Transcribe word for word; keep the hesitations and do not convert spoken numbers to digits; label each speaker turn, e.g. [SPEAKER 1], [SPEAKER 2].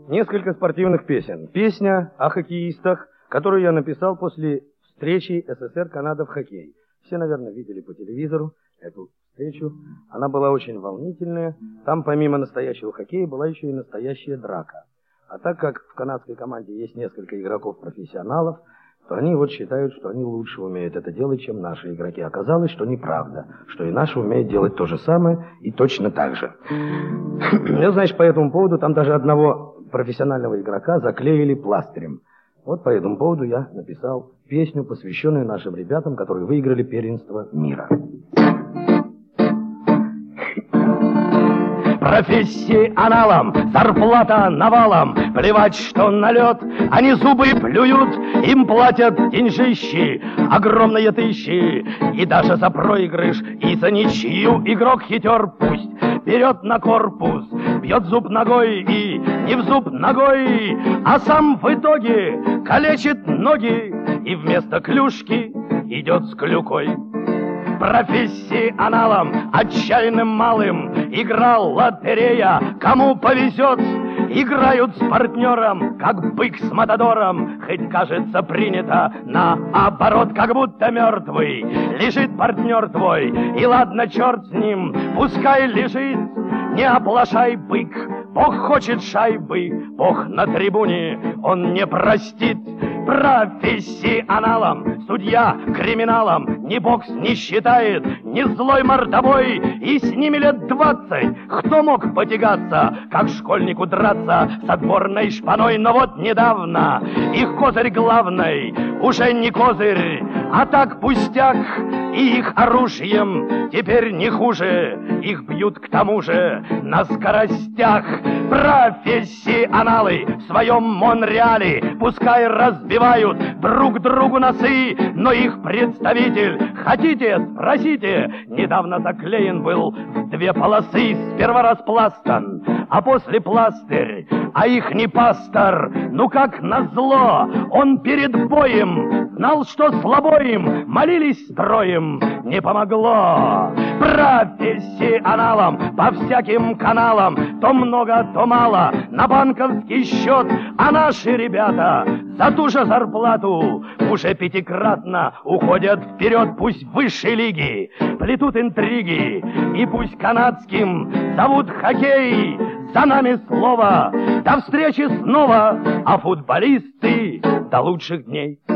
[SPEAKER 1] Несколько спортивных песен. Песня о хоккеистах, которую я написал после встречи СССР-Канада в хоккей. Все, наверное, видели по телевизору эту встречу. Она была очень волнительная. Там помимо настоящего хоккея была еще и настоящая драка. А так как в канадской команде есть несколько игроков-профессионалов, то они вот считают, что они лучше умеют это делать, чем наши игроки. Оказалось, что неправда, что и наши умеют делать то же самое и точно так же. Я, значит, по этому поводу там даже одного профессионального игрока заклеили пластырем. Вот по этому поводу я написал песню, посвященную нашим ребятам, которые выиграли первенство мира. Профессионалам зарплата навалом, плевать, что на лед, они зубы плюют, им платят деньжищи, огромные тысячи, и даже за проигрыш, и за ничью игрок хитер пусть берет на корпус, бьет зуб ногой и не в зуб ногой, а сам в итоге калечит ноги и вместо клюшки идет с клюкой. Профессионалам, отчаянным малым, играл лотерея, кому повезет, играют с партнером, как бык с матадором, хоть кажется принято наоборот, как будто мертвый лежит партнер твой, и ладно, черт с ним, пускай лежит, не оплошай, бык, Бог хочет шайбы, Бог на трибуне, он не простит. Профессионалам, судья криминалам ни бокс не считает, ни злой мордовой, и с ними лет двадцать. Кто мог потягаться, как школьнику драться с отборной шпаной? Но вот недавно их козырь главный уже не козырь, а так пустяк, и их оружием теперь не хуже, их бьют к тому же на скоростях. Профессионалы в своем Монреале пускай разбивают друг другу носы, но их представитель, хотите, спросите, недавно заклеен был в две полосы, сперва распластан, а после пластырь, а их не пастор, ну как назло, он перед боем знал, что слабо им, молились строем, не помогло. Профессионалам по всяким каналам то много, то мало на банковский счет, а наши ребята за ту же зарплату уже пятикратно уходят вперед. Пусть высшей лиги плетут интриги, и пусть канадским зовут хоккей. За нами слово, до встречи снова, а футболисты до лучших дней.